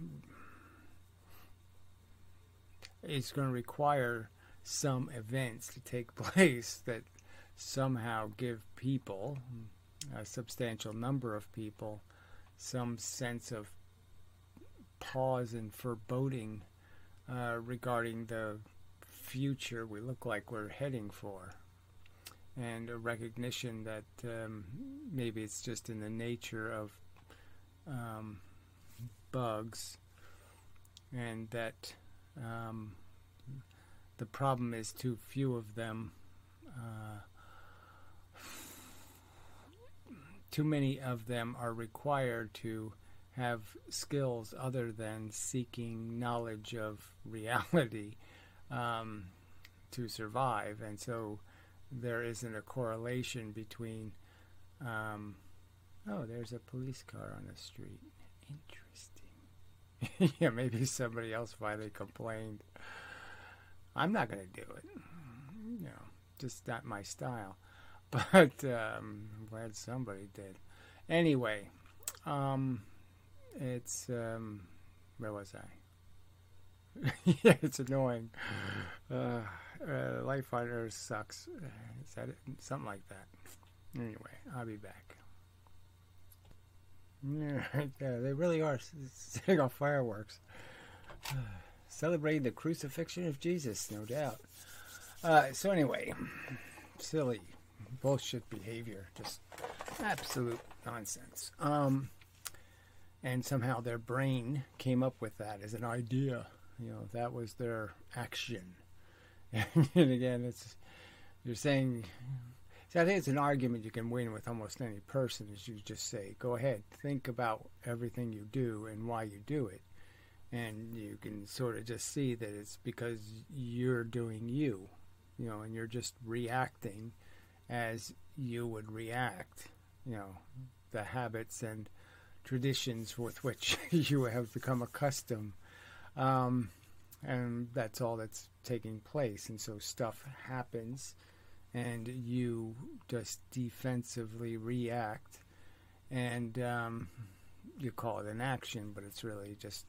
it's going to require some events to take place that somehow give people, a substantial number of people, some sense of pause and foreboding uh, regarding the future we look like we're heading for, and a recognition that um, maybe it's just in the nature of um, bugs, and that um, the problem is too few of them. Uh, too many of them are required to have skills other than seeking knowledge of reality um, to survive, and so there isn't a correlation between um, oh, there's a police car on the street. Interesting. Yeah, maybe somebody else finally complained. I'm not going to do it. You know, just not my style. But um, I'm glad somebody did. Anyway, um, it's um, where was I? Yeah, it's annoying. Uh, uh, life on Earth sucks. Is that it? Something like that. Anyway, I'll be back. Yeah, yeah, they really are setting off fireworks. Celebrating the crucifixion of Jesus, no doubt. Uh, so anyway, silly bullshit behavior, just absolute nonsense. Um, and somehow their brain came up with that as an idea. You know, that was their action. And again, it's you're saying. See, I think it's an argument you can win with almost any person. Is you just say, go ahead, think about everything you do and why you do it, and you can sort of just see that it's because you're doing you, you know, and you're just reacting as you would react. You know, the habits and traditions with which you have become accustomed. Um, and that's all that's taking place. And so stuff happens, and you just defensively react, and um, you call it an action, but it's really just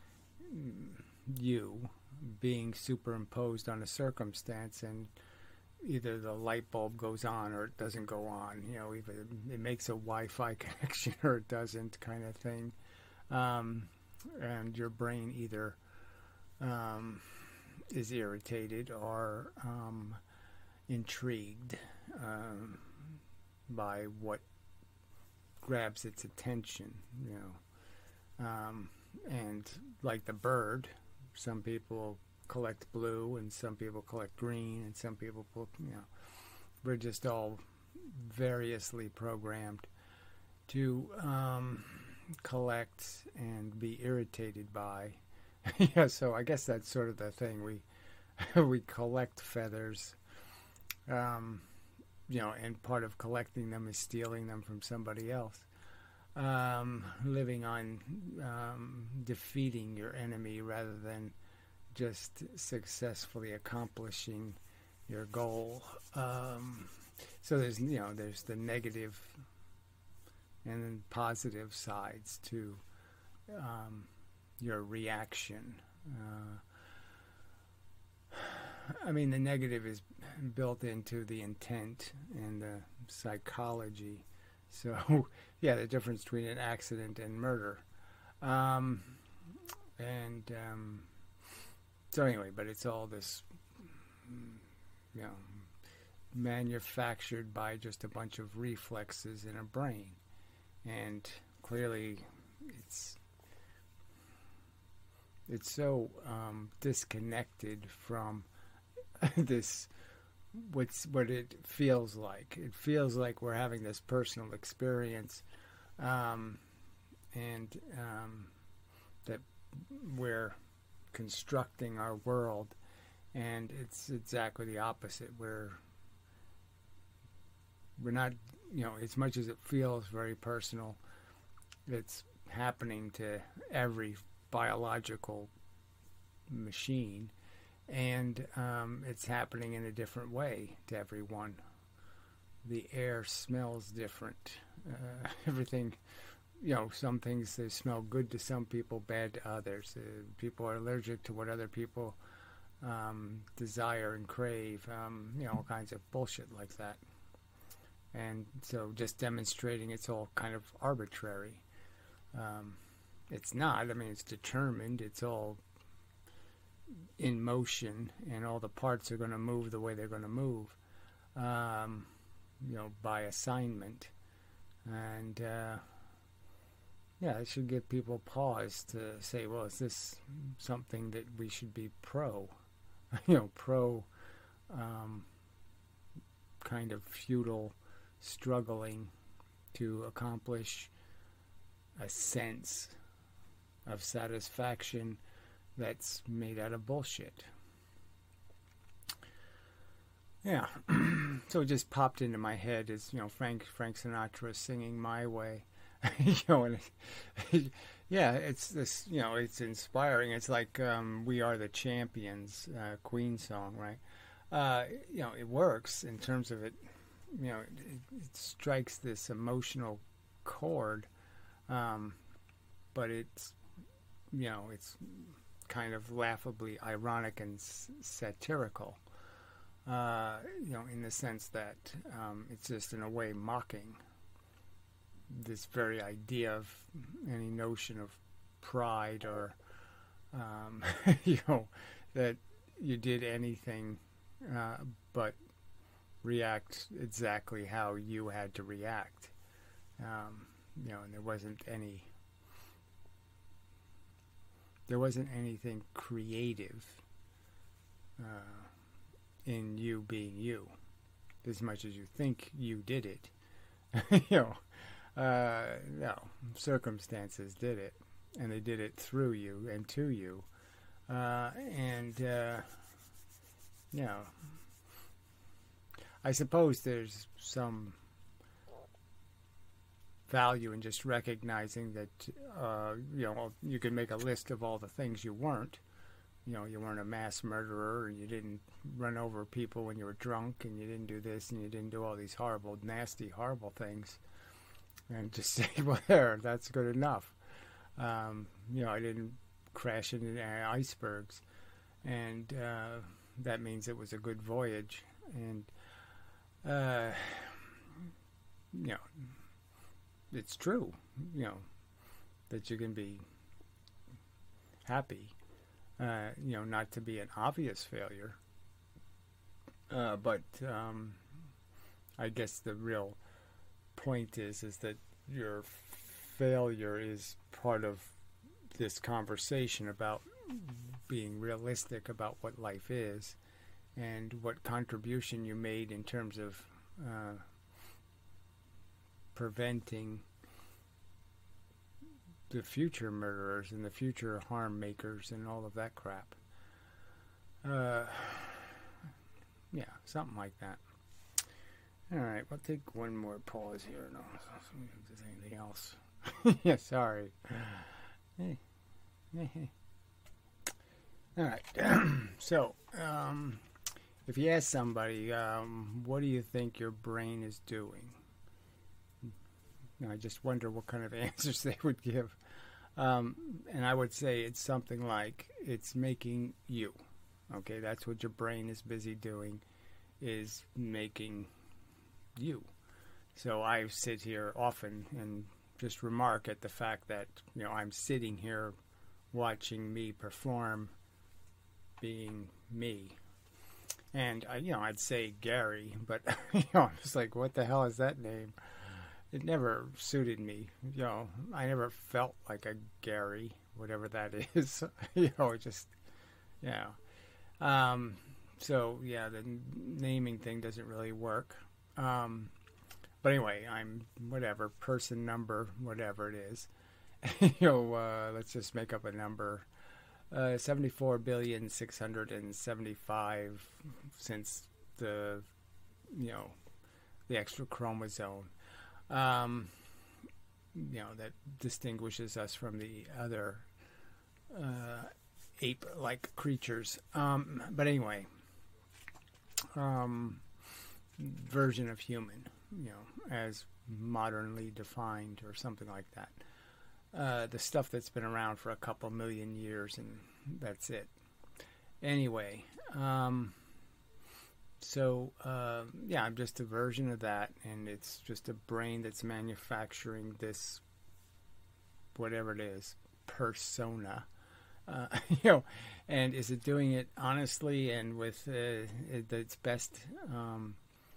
you being superimposed on a circumstance, and either the light bulb goes on or it doesn't go on. You know, either it makes a Wi-Fi connection or it doesn't, kind of thing. Um, and your brain either um, is irritated or um, intrigued um, by what grabs its attention. You know, um, and like the bird, some people collect blue and some people collect green and some people, you know, we're just all variously programmed to um, collect and be irritated by. Yeah, so I guess that's sort of the thing. We we collect feathers, um, you know, and part of collecting them is stealing them from somebody else. Um, living on um, defeating your enemy rather than just successfully accomplishing your goal. Um, so there's, you know, there's the negative and then positive sides to um, your reaction. Uh, I mean, the negative is built into the intent and the psychology. So, yeah, the difference between an accident and murder. Um, and um, so anyway, but it's all this, you know, manufactured by just a bunch of reflexes in a brain. And clearly it's it's so um, disconnected from this, what's what it feels like. It feels like we're having this personal experience, um, and um, that we're constructing our world, and it's exactly the opposite. We're we're not, you know, as much as it feels very personal, it's happening to every biological machine, and um, it's happening in a different way to everyone. The air smells different. Uh, everything, you know, some things, they smell good to some people, bad to others. Uh, people are allergic to what other people um, desire and crave, um, you know, all kinds of bullshit like that. And so just demonstrating it's all kind of arbitrary. Um, it's not. I mean, it's determined. It's all in motion, and all the parts are going to move the way they're going to move, um, you know, by assignment. And, uh, yeah, it should give people pause to say, well, is this something that we should be pro? you know, pro um, kind of futile struggling to accomplish a sense of satisfaction that's made out of bullshit. Yeah. So it just popped into my head as, you know, Frank Frank Sinatra singing My Way. you know, and it, yeah, it's this, you know, it's inspiring. It's like um, We Are the Champions, uh, Queen song, right? Uh, you know, it works in terms of it. You know, it, it strikes this emotional chord, um, but it's, you know, it's kind of laughably ironic and s- satirical, uh, you know, in the sense that um, it's just in a way mocking this very idea of any notion of pride or, um, you know, that you did anything uh, but react exactly how you had to react. Um, you know, and there wasn't any, there wasn't anything creative uh, in you being you, as much as you think you did it. you know, uh, no, circumstances did it, and they did it through you and to you, uh, and uh, you know, I suppose there's some value in just recognizing that, uh, you know, you can make a list of all the things you weren't. You know, you weren't a mass murderer, and you didn't run over people when you were drunk, and you didn't do this, and you didn't do all these horrible, nasty, horrible things. And just say, well, there, that's good enough. Um, you know, I didn't crash into icebergs, and uh, that means it was a good voyage. And Uh, you know, it's true, you know, that you can be happy, uh, you know, not to be an obvious failure. Uh, but um, I guess the real point is, is that your failure is part of this conversation about being realistic about what life is and what contribution you made in terms of uh, preventing the future murderers and the future harm makers and all of that crap. Uh, yeah, something like that. All right, we'll take one more pause here. No, if there's anything else. Yeah, sorry. Hey, hey, hey. All right. So, um, if you ask somebody, um, what do you think your brain is doing? I just wonder what kind of answers they would give. Um, and I would say it's something like it's making you. Okay, that's what your brain is busy doing, is making you. So I sit here often and just remark at the fact that, you know, I'm sitting here watching me perform, being me. And, I, you know, I'd say Gary, but, you know, I'm just like, what the hell is that name? It never suited me. You know, I never felt like a Gary, whatever that is. You know, it just, yeah. Um, so, yeah, the naming thing doesn't really work. Um, but anyway, I'm whatever, person, number, whatever it is. You know, uh, let's just make up a number. Uh, seventy-four billion six hundred seventy-five since the, you know, the extra chromosome. Um, you know, that distinguishes us from the other uh, ape-like creatures. Um, but anyway, um, version of human, you know, as modernly defined or something like that. Uh, the stuff that's been around for a couple million years, and that's it. Anyway, um, so, uh, yeah, I'm just a version of that, and it's just a brain that's manufacturing this, whatever it is, persona. Uh, you know, and is it doing it honestly and with uh, its best, um,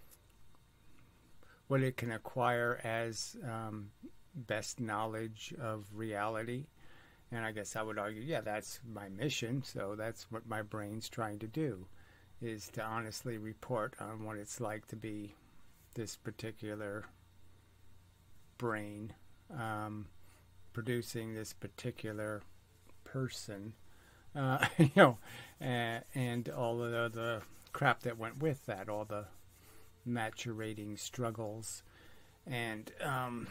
what it can acquire as um, best knowledge of reality? And I guess I would argue, yeah, that's my mission, so that's what my brain's trying to do, is to honestly report on what it's like to be this particular brain, um, producing this particular person, uh, you know, uh, and all of the, the crap that went with that, all the maturating struggles. And, um,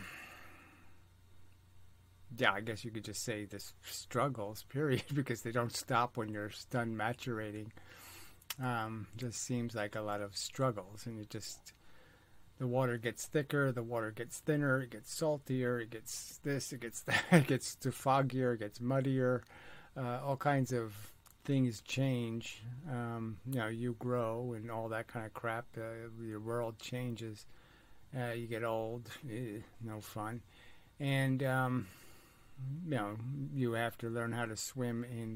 yeah, I guess you could just say this struggles, period, because they don't stop when you're done maturating. Um, just seems like a lot of struggles, and it just, the water gets thicker, the water gets thinner, it gets saltier, it gets this, it gets that, it gets too foggier, it gets muddier, uh, all kinds of things change. Um, you know, you grow and all that kind of crap, uh, your world changes, uh, you get old, eh, no fun, and, um, you know, you have to learn how to swim in,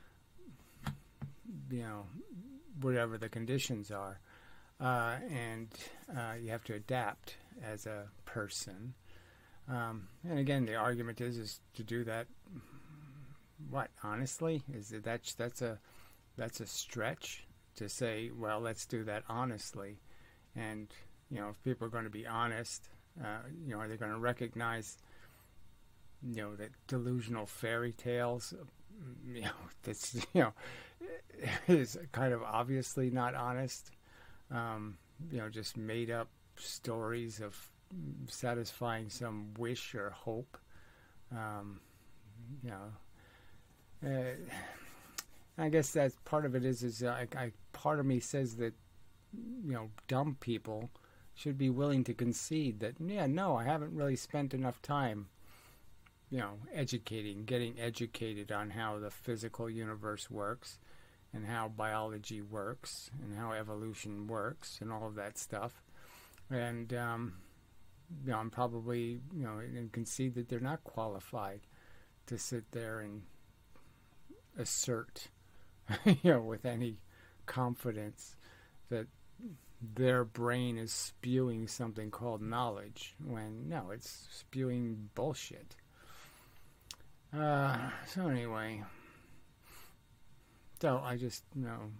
you know, whatever the conditions are, uh, and uh, you have to adapt as a person. Um, and again, the argument is is to do that. What, honestly, is it that's that's a that's a stretch to say, well, let's do that honestly. And you know, if people are going to be honest, uh, you know, are they going to recognize, you know, that delusional fairy tales, you know, that's, you know, is kind of obviously not honest, um, you know, just made up stories of satisfying some wish or hope, um, you know, uh, I guess that's part of it is, is uh, I, I, part of me says that, you know, dumb people should be willing to concede that, yeah, no, I haven't really spent enough time, you know, educating, getting educated on how the physical universe works and how biology works and how evolution works and all of that stuff. And, um, you know, I'm probably, you know, and concede that they're not qualified to sit there and assert, you know, with any confidence that their brain is spewing something called knowledge, when no, it's spewing bullshit. Uh, so anyway, so I just, you know,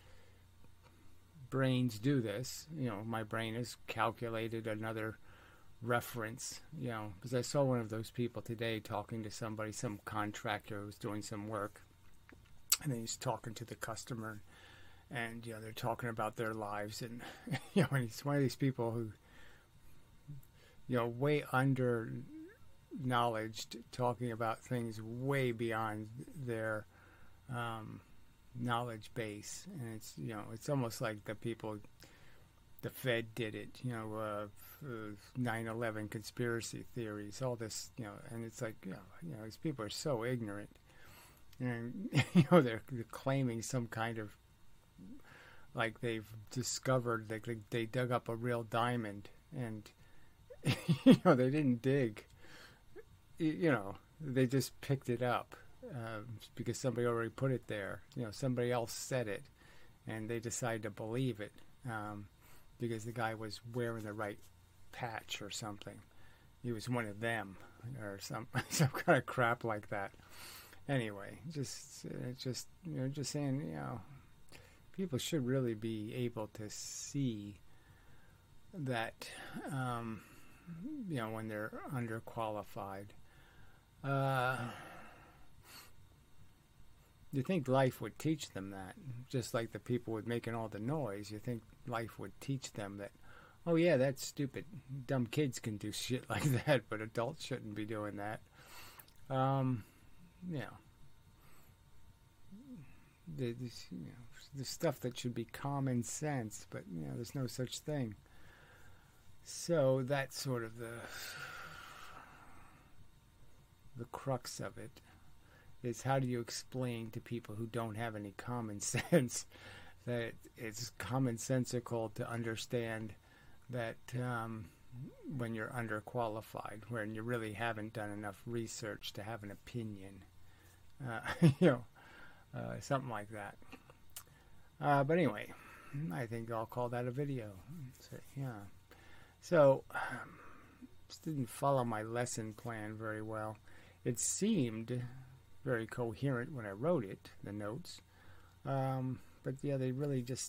brains do this. You know, my brain has calculated another reference, you know, because I saw one of those people today talking to somebody, some contractor who was doing some work, and then he's talking to the customer, and, you know, they're talking about their lives, and, you know, and he's one of these people who, you know, way under knowledged, talking about things way beyond their um, knowledge base, and it's, you know, it's almost like the people, the Fed did it, you know, uh, nine eleven conspiracy theories, all this, you know, and it's like, you know, you know, these people are so ignorant, and, you know, they're, they're claiming some kind of, like they've discovered, like they, they dug up a real diamond, and, you know, they didn't dig, you know, they just picked it up uh, because somebody already put it there. You know, somebody else said it, and they decided to believe it um, because the guy was wearing the right patch or something. He was one of them, or some some kind of crap like that. Anyway, just just you know, just saying, you know, people should really be able to see that, um, you know, when they're underqualified. Uh, you think life would teach them that, just like the people with making all the noise. You think life would teach them that, oh yeah, that's stupid. Dumb kids can do shit like that, but adults shouldn't be doing that. Um, you know, the, this, you know, the stuff that should be common sense, but you know, there's no such thing. So that's sort of the the crux of it, is how do you explain to people who don't have any common sense that it's commonsensical to understand that um, when you're underqualified, when you really haven't done enough research to have an opinion, uh, you know, uh, something like that. Uh, but anyway, I think I'll call that a video. So, yeah. So, um, just didn't follow my lesson plan very well. It seemed very coherent when I wrote it, the notes. Um, but yeah, they really just,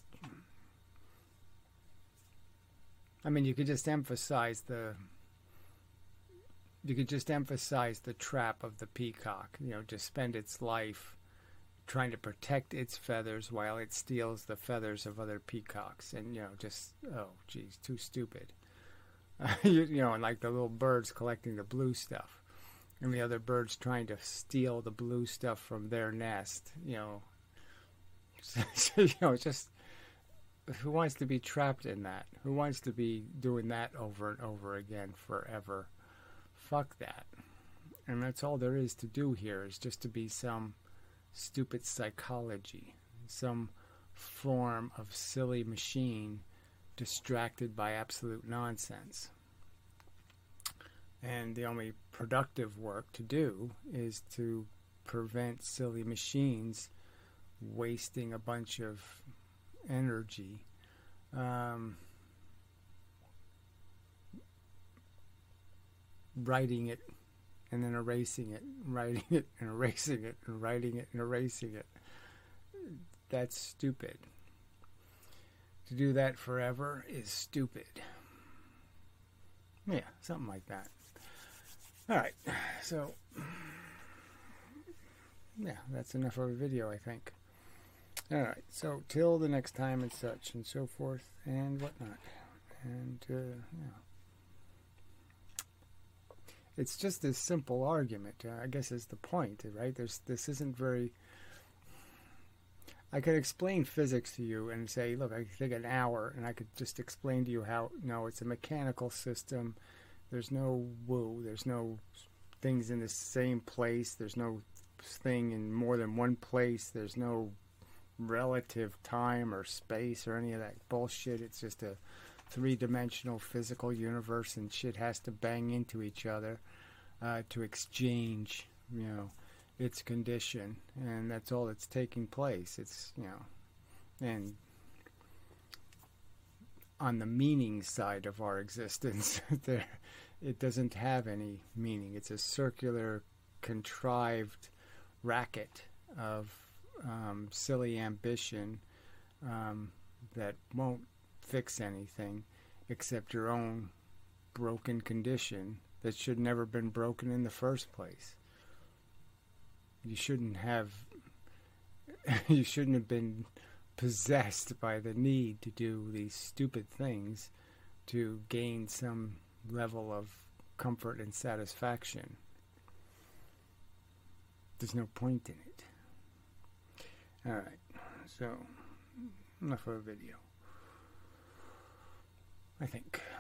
I mean, you could just emphasize the, you could just emphasize the trap of the peacock, you know, to spend its life trying to protect its feathers while it steals the feathers of other peacocks. And, you know, just, oh, geez, too stupid. Uh, you, you know, and like the little birds collecting the blue stuff, and the other birds trying to steal the blue stuff from their nest, you know. So, you know, just, who wants to be trapped in that? Who wants to be doing that over and over again forever? Fuck that. And that's all there is to do here, is just to be some stupid psychology, some form of silly machine distracted by absolute nonsense. And the only productive work to do is to prevent silly machines wasting a bunch of energy um, writing it and then erasing it, writing it and erasing it, and writing it and erasing it. That's stupid. To do that forever is stupid. Yeah, something like that. All right, so yeah, that's enough of a video, I think. All right, so till the next time and such and so forth and whatnot. And, uh, yeah. It's just this simple argument, uh, I guess is the point, right? There's, this isn't very... I could explain physics to you and say, look, I could take an hour and I could just explain to you how, no, it's a mechanical system. There's no woo. There's no things in the same place. There's no thing in more than one place. There's no relative time or space or any of that bullshit. It's just a three-dimensional physical universe, and shit has to bang into each other uh, to exchange, you know, its condition, and that's all that's taking place. It's, you know, and on the meaning side of our existence, there, it doesn't have any meaning. It's a circular contrived racket of um, silly ambition um, that won't fix anything except your own broken condition that should never been broken in the first place. You shouldn't have you shouldn't have been possessed by the need to do these stupid things to gain some level of comfort and satisfaction. There's no point in it. Alright, so enough of a video, I think.